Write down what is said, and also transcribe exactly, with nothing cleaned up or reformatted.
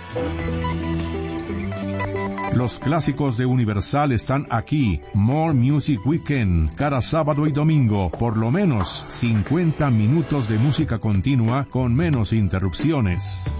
Los clásicos de Universal están aquí. More Music Weekend, cada sábado y domingo, por lo menos cincuenta minutos de música continua con menos interrupciones.